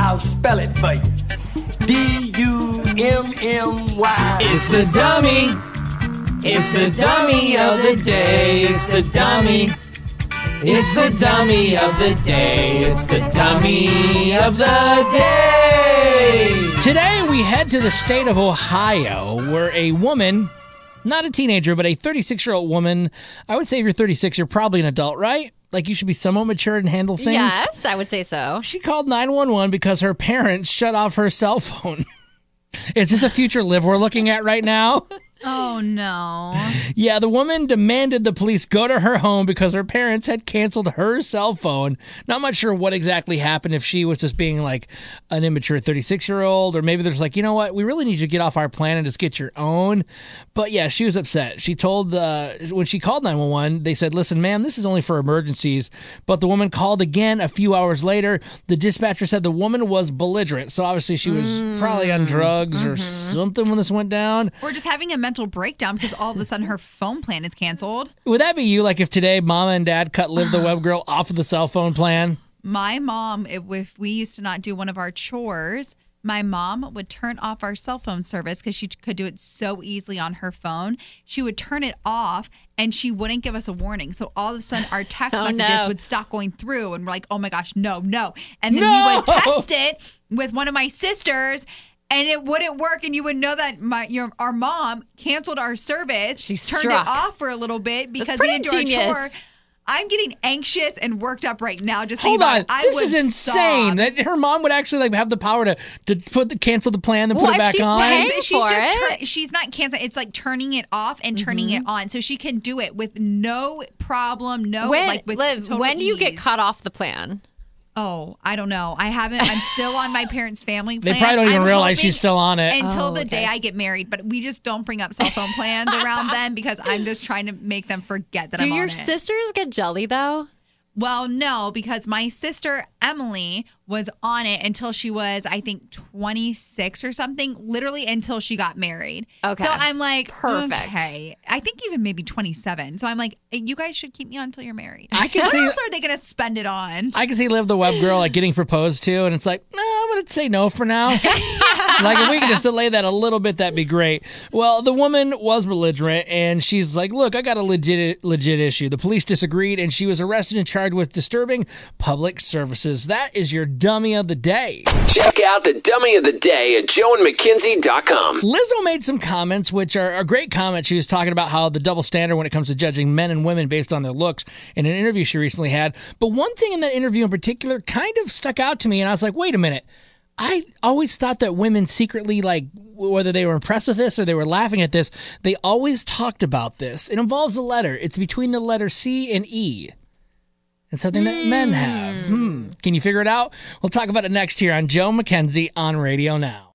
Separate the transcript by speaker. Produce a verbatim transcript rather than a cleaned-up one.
Speaker 1: I'll spell it for you. D U M M Y.
Speaker 2: It's the dummy. It's the dummy of the day. It's the dummy. It's the dummy of the day. It's the dummy of the day.
Speaker 3: Today we head to the state of Ohio, where a woman, not a teenager, but a thirty-six-year-old woman, I would say if you're thirty-six, you're probably an adult, right? Like you should be somewhat mature and handle things.
Speaker 4: Yes, I would say so.
Speaker 3: She called nine one one because her parents shut off her cell phone. Is this a future live we're looking at right now?
Speaker 5: Oh, no.
Speaker 3: Yeah, the woman demanded the police go to her home because her parents had canceled her cell phone. Not much sure what exactly happened, if she was just being like an immature thirty-six-year-old, or maybe they're just like, you know what, we really need you to get off our plan and just get your own. But yeah, she was upset. She told, uh, when she called nine one one, they said, listen, ma'am, this is only for emergencies. But the woman called again a few hours later. The dispatcher said the woman was belligerent. So obviously she was mm. probably on drugs mm-hmm. or something when this went down.
Speaker 5: Or just having a mental breakdown because all of a sudden her phone plan is canceled.
Speaker 3: Would that be you? Like if today mama and dad cut Live the Web Girl off of the cell phone plan?
Speaker 5: My mom, if, if we used to not do one of our chores, my mom would turn off our cell phone service because she could do it so easily on her phone. She would turn it off and she wouldn't give us a warning. So all of a sudden our text
Speaker 4: oh,
Speaker 5: messages
Speaker 4: no.
Speaker 5: would stop going through and we're like, oh my gosh, no, no. And then
Speaker 3: no!
Speaker 5: we would test it with one of my sisters. And it wouldn't work, and you would know that my your our mom canceled our service,
Speaker 4: She's
Speaker 5: turned
Speaker 4: struck.
Speaker 5: it off for a little bit because
Speaker 4: That's
Speaker 5: we didn't do
Speaker 4: genius.
Speaker 5: our chore. I'm getting anxious and worked up right now. Just
Speaker 3: hold
Speaker 5: saying
Speaker 3: on,
Speaker 5: that. I
Speaker 3: this
Speaker 5: would
Speaker 3: is insane.
Speaker 5: sob.
Speaker 3: That her mom would actually like have the power to to put the cancel the plan and
Speaker 4: Well,
Speaker 3: put it
Speaker 4: if
Speaker 3: back
Speaker 4: she's
Speaker 3: on.
Speaker 4: paying
Speaker 5: She's
Speaker 4: for
Speaker 5: just
Speaker 4: it.
Speaker 5: turn, she's not canceling. It's like turning it off and turning mm-hmm. it on, so she can do it with no problem. No,
Speaker 4: When,
Speaker 5: like with
Speaker 4: Liv,
Speaker 5: total
Speaker 4: when do you get
Speaker 5: ease.
Speaker 4: cut off the plan?
Speaker 5: Oh, I don't know. I haven't. I'm still on my parents' family plan.
Speaker 3: They probably don't even
Speaker 5: I'm
Speaker 3: realize
Speaker 5: hoping
Speaker 3: she's still on it.
Speaker 5: until
Speaker 4: Oh,
Speaker 5: the
Speaker 4: okay.
Speaker 5: day I get married. But we just don't bring up cell phone plans around them because I'm just trying to make them forget that
Speaker 4: Do
Speaker 5: I'm on
Speaker 4: your
Speaker 5: it.
Speaker 4: sisters get jelly, though?
Speaker 5: Well, no, because my sister Emily was on it until she was, I think, twenty-six or something, literally until she got married.
Speaker 4: Okay.
Speaker 5: So I'm like,
Speaker 4: Perfect.
Speaker 5: okay. I think even maybe twenty-seven. So I'm like, you guys should keep me on until you're married.
Speaker 3: I can
Speaker 5: what
Speaker 3: see-
Speaker 5: else are they going to spend it on?
Speaker 3: I can see Live the Web Girl like getting proposed to, and it's like, nah, I'm gonna say no for now. Like if we can just delay that a little bit, that'd be great. Well, the woman was belligerent, and she's like, look, I got a legit legit issue. The police disagreed, and she was arrested and charged with disturbing public services. That is your dummy of the day.
Speaker 6: Check out the dummy of the day at joe and mckinsey dot com.
Speaker 3: Lizzo made some comments, which are a great comment. She was talking about how the double standard when it comes to judging men and women based on their looks in an interview she recently had. But one thing in that interview in particular kind of stuck out to me, and I was like, wait a minute. I always thought that women secretly, like, whether they were impressed with this or they were laughing at this, they always talked about this. It involves a letter. It's between the letter C and E. It's something that men have. Hmm. Can you figure it out? We'll talk about it next here on Joe McKenzie on Radio Now.